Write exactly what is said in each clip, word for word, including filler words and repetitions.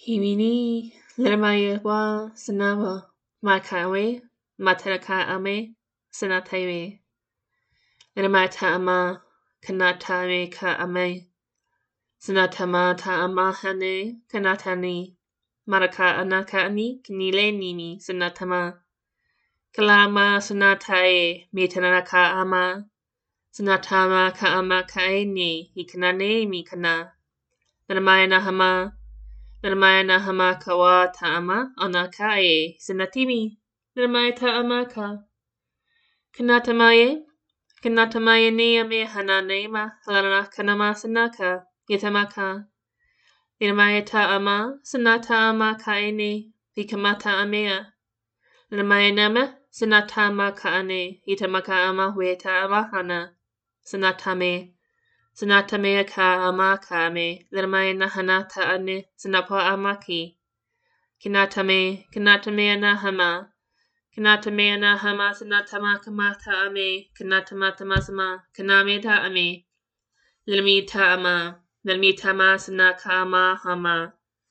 Himini, Lermaya wa Sanava, Makawe, Mataraka ame, Sanatawe, Lermata ama, Kanatame ka ame, Sanatama ta amahane, Kanatani, Maraka anaka ani, Knile nini, Sanatama, Kalama Sanatae, Mitanaka ama, Sanatama ka ama kaene, Hikanane mi kana, Lermaya hama, Lermaya hama kawa ta'ama anakae sinatimi. Lermaya ta'ama ka. Kanatamaye. Kanatamaye ne ame hananema halana kanama sanaka. Yatamaka. Lermaya ta'ama sanata ama kaene. Hikamata amea. Lermaya nama sanatama kaane. Hitamaka ama hueta ama hana. Sanatame. Sanatame ka ama kame, lermaya nahana ta'ane, sanapa amaki. Kinatame, kinatame anahama, kinatame anahama, sanatama kamata ame, kinatama tamasama, kaname ta'ame, lermi ta'ama, lermi tama sanakama hama.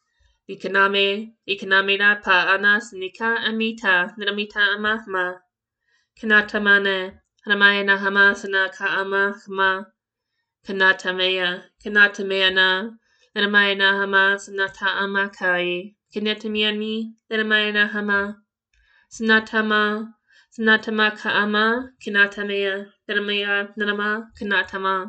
Ikaname, ikaname na pa anas nika amita, lermi ta'ama, kinatamane, lermaya nahama sanaka ama hama. Kanatamea, Kanatameana, Lermayana Hama, Sanata Amakai, Kanatamiani, Lermayana Hama, Sanatama, Sanatamaka Ama, Kanatamea, Lermaya, Nanama, Kanatama,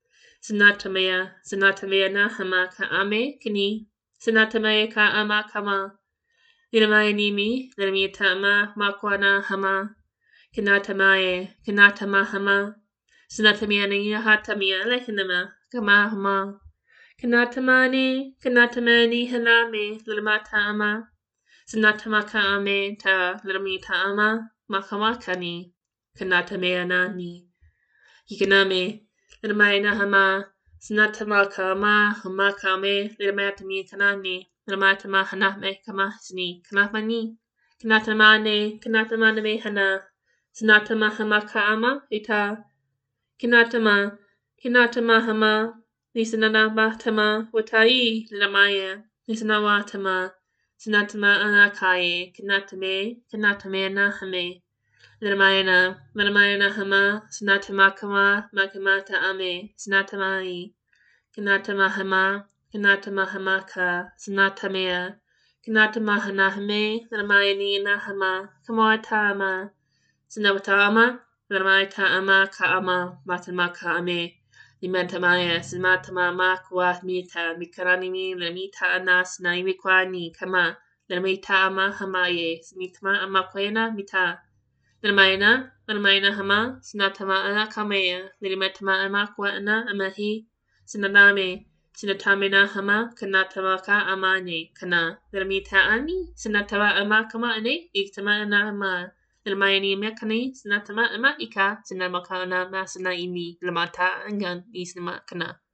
Sanatamea, Sanatameana Hama Ka Ame, Kani, Sanatamea Ka Ama Kama, Lermayanimi, Lermiatama, Makwana Hama, Kanatamae, Kanatama Hama, Sanatamani hatamia lehinama kamahama. Kanatamani, kanatamani haname, limata ama. Sanatamaka ame ta limita ama, makamakani. Kanatameanani. Yikaname, limayana hama. Sanatamaka ama, hamakame, limatami kanani. Limatama haname kamasni, kanamani. Kanatamane, kanatamane hana. Sanatama hamaka ama, ita. Kinatama, kinatama hama, nisanaba tama, watai, lamaya, nisanawatama, sanatama anakaye, kinatame, kinatame anahame, lamayana, lamayana hama, sanatama kama, makamata ame, sanatamai, kinatama hama, kinatama hamaka, sanatamea, kinatama hanahame, lamayani nahama, kamawatama, sanawatama, Lermaya ta'ama ka'ama matama ka'ame. Limantamaya simatama makwa mita mikaranimi lemita anas na imikwani kama. Lermita ama hamaye simitama amakwena mita. Lermayana, lermayana hama sinatama ana kamea. Limatama amakwa ana amahi sinadame. Sinatamena hama kanatama ka amane kana. Lermita ani sinatama amakama ane iktama ana hama. Lermayani mekani sinatama ama ika sinamakana masana imi lamata angan isnama kana.